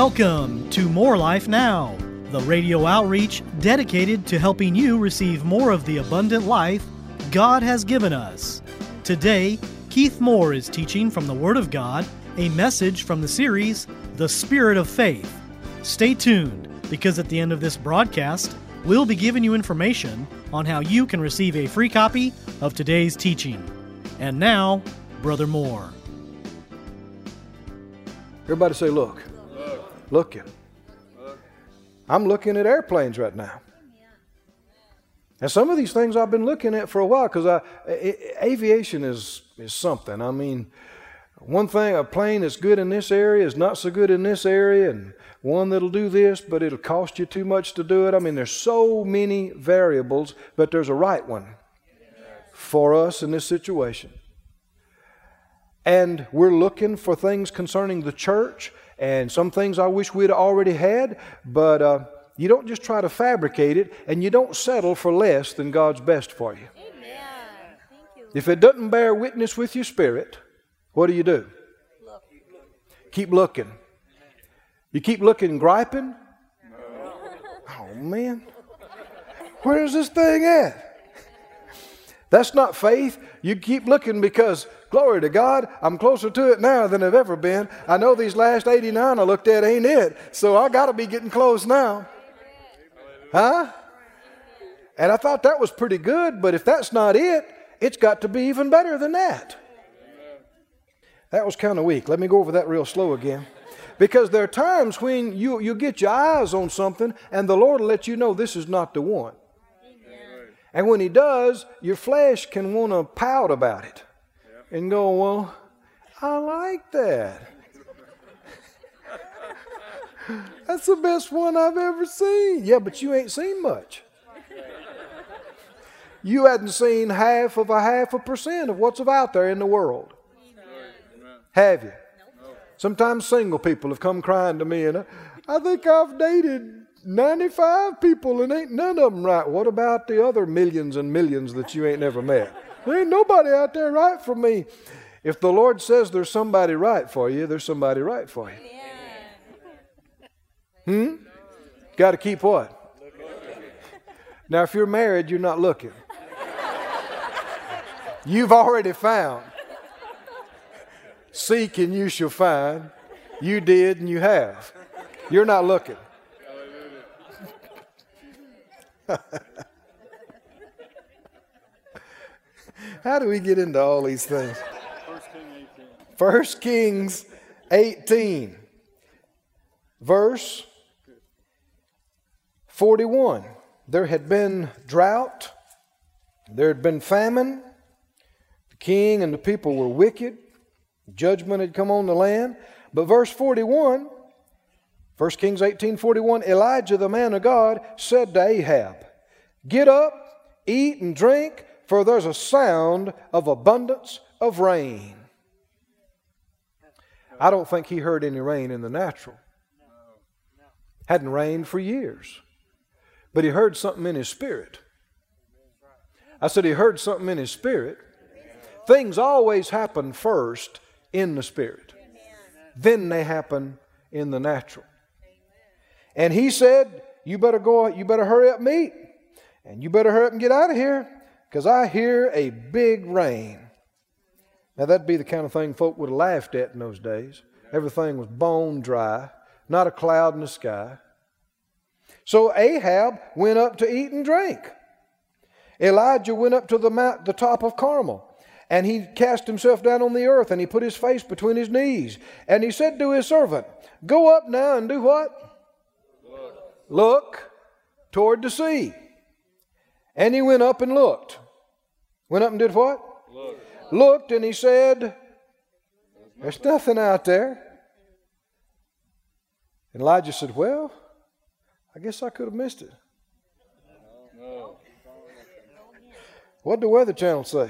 Welcome to More Life Now, the radio outreach dedicated to helping you receive more of the abundant life God has given us. Today, Keith Moore is teaching from the Word of God, a message from the series, The Spirit of Faith. Stay tuned, because at the end of this broadcast, we'll be giving you information on how you can receive a free copy of today's teaching. And now, Brother Moore. Everybody say, look. Looking. I'm looking at airplanes right now. And some of these things I've been looking at for a while because aviation is something. I mean, one thing, a plane that's good in this area is not so good in this area, and one that'll do this, but it'll cost you too much to do it. I mean, there's so many variables, but there's a right one for us in this situation. And we're looking for things concerning the church, and some things I wish we'd already had, but you don't just try to fabricate it, and you don't settle for less than God's best for you. Amen. Thank you. If it doesn't bear witness with your spirit, what do? Look. Keep looking. You keep looking griping? Oh, man. Where's this thing at? That's not faith. You keep looking because, glory to God, I'm closer to it now than I've ever been. I know these last 89 I looked at ain't it, so I got to be getting close now. Huh? And I thought that was pretty good, but if that's not it, it's got to be even better than that. That was kind of weak. Let me go over that real slow again. Because there are times when you get your eyes on something and the Lord will let you know this is not the one. And when He does, your flesh can want to pout about it and go, well, I like that. That's the best one I've ever seen. Yeah, but you ain't seen much. You hadn't seen half of a percent of what's out there in the world. Have you? Sometimes single people have come crying to me, and I think I've dated 95 people and ain't none of them right. What about the other millions and millions that you ain't never met? There ain't nobody out there right for me. If the Lord says there's somebody right for you, there's somebody right for you. Got to keep what? Now, if you're married, you're not looking. You've already found. Seek and you shall find. You did and you have. You're not looking. How do we get into all these things? 1 Kings 18, verse 41. There had been drought. There had been famine. The king and the people were wicked. Judgment had come on the land. But verse 41, 1 Kings 18:41, Elijah the man of God said to Ahab, get up, eat and drink, for there's a sound of abundance of rain. I don't think he heard any rain in the natural. Hadn't rained for years. But he heard something in his spirit. I said he heard something in his spirit. Things always happen first in the spirit. Then they happen in the natural. And he said, you better hurry up and eat. And you better hurry up and get out of here, because I hear a big rain. Now that'd be the kind of thing folk would have laughed at in those days. Everything was bone dry, not a cloud in the sky. So Ahab went up to eat and drink. Elijah went up to the top of Carmel. And he cast himself down on the earth, and he put his face between his knees. And he said to his servant, go up now and do what? Look toward the sea. And he went up and looked. Went up and did what? Looked, and he said, there's nothing out there. And Elijah said, well, I guess I could have missed it. What did the Weather Channel say?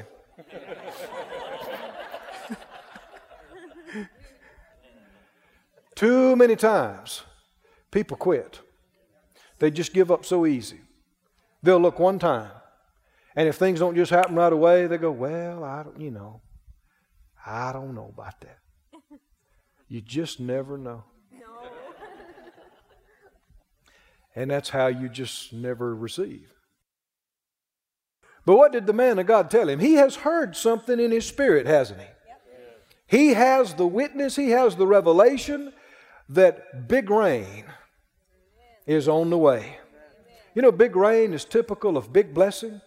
Too many times people quit. They just give up so easy. They'll look one time, and if things don't just happen right away, they go, well, I don't know about that. You just never know. And that's how you just never receive. But what did the man of God tell him? He has heard something in his spirit, hasn't he? He has the witness, he has the revelation that big rain is on the way. You know, big rain is typical of big blessing.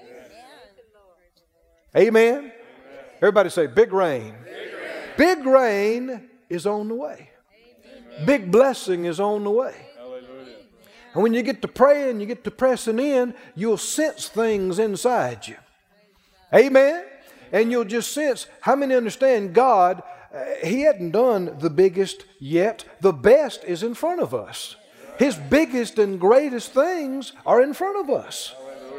Amen? Everybody say, big rain. Big rain is on the way. Big blessing is on the way. And when you get to praying, you get to pressing in, you'll sense things inside you. Amen? And you'll just sense, how many understand God, He hadn't done the biggest yet. The best is in front of us. His biggest and greatest things are in front of us.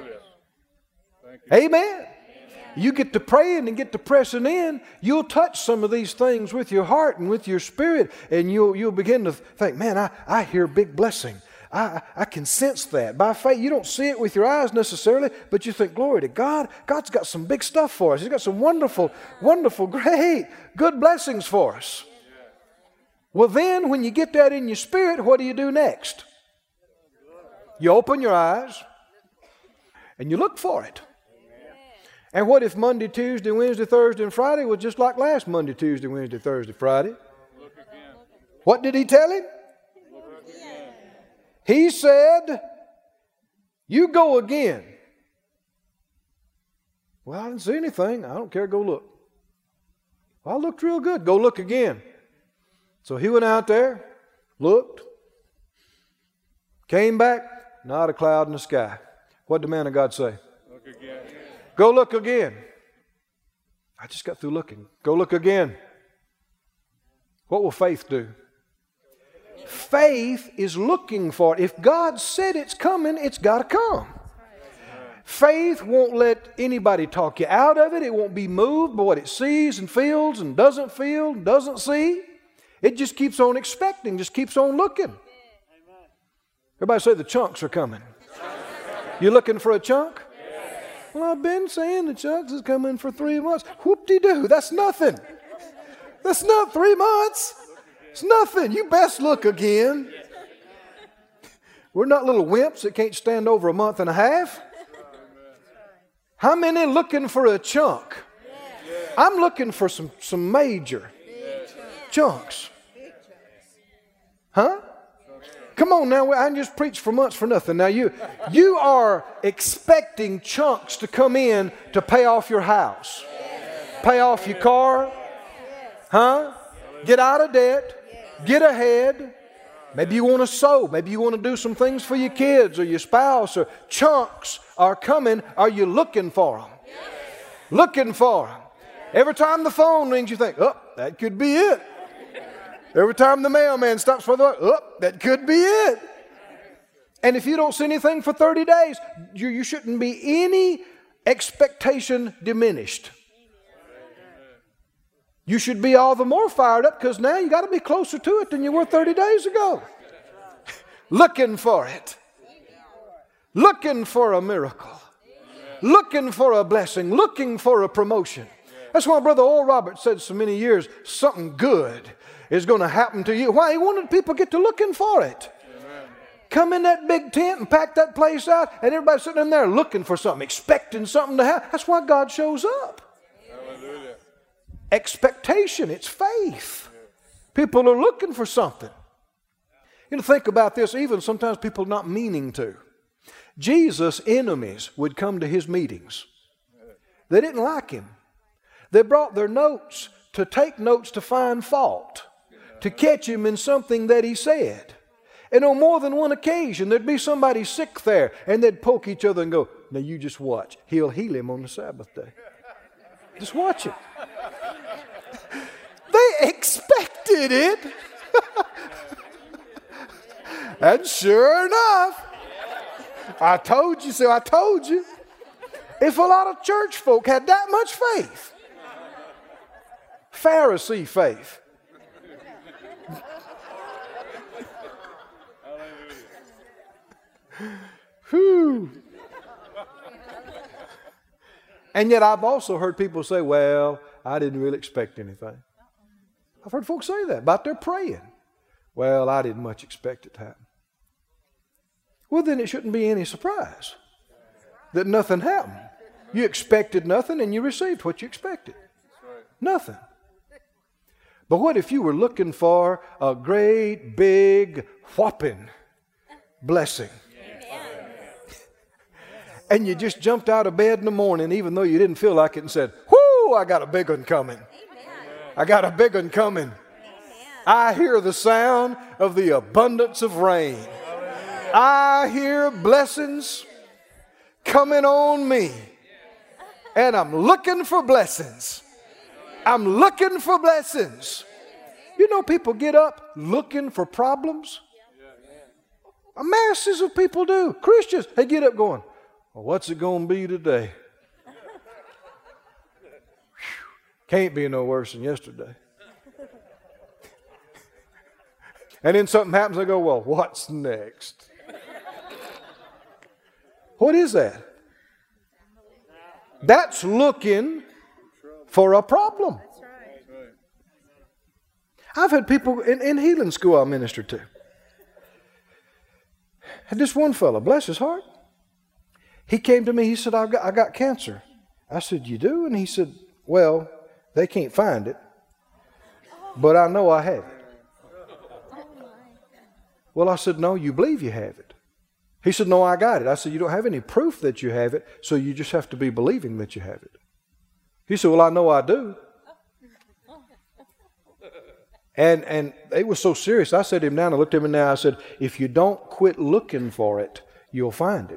Amen? You get to praying and get to pressing in, you'll touch some of these things with your heart and with your spirit, and you'll begin to think, man, I hear big blessing. I can sense that. By faith, you don't see it with your eyes necessarily, but you think, glory to God. God's got some big stuff for us. He's got some wonderful, wonderful, great, good blessings for us. Well, then, when you get that in your spirit, what do you do next? You open your eyes and you look for it. And what if Monday, Tuesday, Wednesday, Thursday, and Friday was just like last Monday, Tuesday, Wednesday, Thursday, Friday? What did He tell him? He said, you go again. Well, I didn't see anything. I don't care. Go look. Well, I looked real good. Go look again. So he went out there, looked, came back, not a cloud in the sky. What did the man of God say? Look again. Go look again. I just got through looking. Go look again. What will faith do? Faith is looking for it. If God said it's coming, it's got to come. Faith won't let anybody talk you out of it. It won't be moved by what it sees and feels and doesn't feel, doesn't see. It just keeps on expecting, just keeps on looking. Everybody say the chunks are coming. You looking for a chunk? Well, I've been saying the chunks is coming for 3 months. Whoop-de-doo, that's nothing. That's not 3 months. It's nothing. You best look again. We're not little wimps that can't stand over a month and a half. How many looking for a chunk? I'm looking for some major chunks. Huh? Come on now, I just preached for months for nothing. Now you are expecting chunks to come in to pay off your house. Pay off your car. Huh? Get out of debt. Get ahead. Maybe you want to sow. Maybe you want to do some things for your kids or your spouse. Or chunks are coming. Are you looking for them? Looking for them. Every time the phone rings, you think, oh, that could be it. Every time the mailman stops for the oh, that could be it. And if you don't see anything for 30 days, you shouldn't be any expectation diminished. You should be all the more fired up because now you got to be closer to it than you were 30 days ago. Looking for it. Looking for a miracle. Looking for a blessing. Looking for a promotion. That's why Brother Oral Roberts said so many years, something good is going to happen to you. Why? He wanted people to get to looking for it. Come in that big tent and pack that place out, and everybody's sitting in there looking for something, expecting something to happen. That's why God shows up. Hallelujah. Expectation, it's faith. People are looking for something. You know, think about this, even sometimes people not meaning to. Jesus' enemies would come to his meetings. They didn't like him. They brought their notes to take notes to find fault, to catch him in something that he said. And on more than one occasion, there'd be somebody sick there, and they'd poke each other and go, now you just watch. He'll heal him on the Sabbath day. Just watch it. They expected it. And sure enough, I told you so, I told you. If a lot of church folk had that much faith, Pharisee faith, whew. And yet I've also heard people say, well, I didn't really expect anything. I've heard folks say that about their praying. Well, I didn't much expect it to happen. well, then it shouldn't be any surprise that nothing happened. You expected nothing and you received what you expected. Nothing. But what if you were looking for a great, big, whopping blessing? And you just jumped out of bed in the morning even though you didn't feel like it and said, whoo, I got a big one coming. I got a big one coming. I hear the sound of the abundance of rain. I hear blessings coming on me. And I'm looking for blessings. I'm looking for blessings. You know, people get up looking for problems. Masses of people do. Christians, they get up going, well, what's it going to be today? Can't be no worse than yesterday. And then something happens, I go, well, what's next? What is that? That's looking for a problem. I've had people in healing school I minister to. Had this one fellow, bless his heart. He came to me, he said, I got cancer. I said, you do? And he said, well, they can't find it, but I know I have it. Well, I said, no, you believe you have it. He said, no, I got it. I said, you don't have any proof that you have it, so you just have to be believing that you have it. He said, well, I know I do. And it was so serious. I sat him down and looked at him now. I said, if you don't quit looking for it, you'll find it.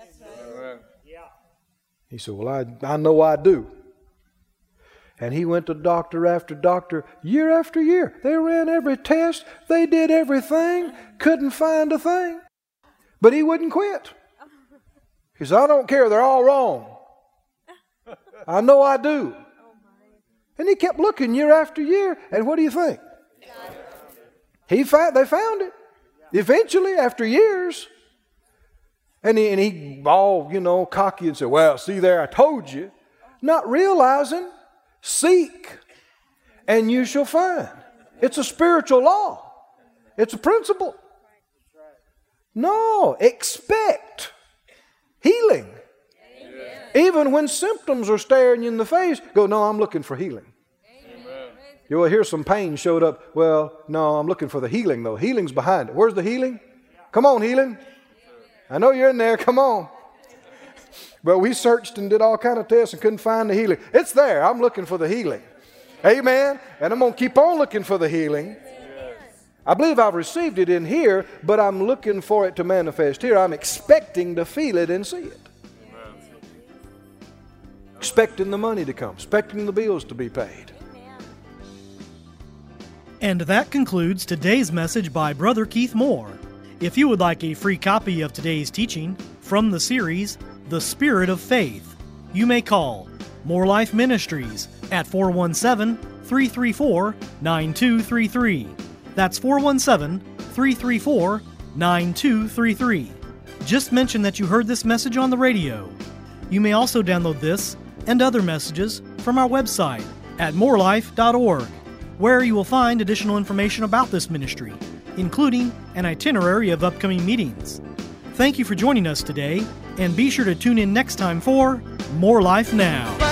He said, well, I know I do. And he went to doctor after doctor, year after year. They ran every test. They did everything. Couldn't find a thing. But he wouldn't quit. He said, I don't care. They're all wrong. I know I do. And he kept looking year after year. And what do you think? They found it. Eventually, after years. And he all, cocky and said, well, see there, I told you. Not realizing, seek and you shall find. It's a spiritual law. It's a principle. No, expect healing. Even when symptoms are staring you in the face, go, no, I'm looking for healing. You will hear some pain showed up. Well, no, I'm looking for the healing, though. Healing's behind it. Where's the healing? Come on, healing. I know you're in there. Come on. But we searched and did all kind of tests and couldn't find the healing. It's there. I'm looking for the healing. Amen. And I'm going to keep on looking for the healing. I believe I've received it in here, but I'm looking for it to manifest here. I'm expecting to feel it and see it. Expecting the money to come. Expecting the bills to be paid. And that concludes today's message by Brother Keith Moore. If you would like a free copy of today's teaching from the series, The Spirit of Faith, you may call More Life Ministries at 417-334-9233. That's 417-334-9233. Just mention that you heard this message on the radio. You may also download this and other messages from our website at morelife.org, where you will find additional information about this ministry, including an itinerary of upcoming meetings. Thank you for joining us today, and be sure to tune in next time for More Life Now.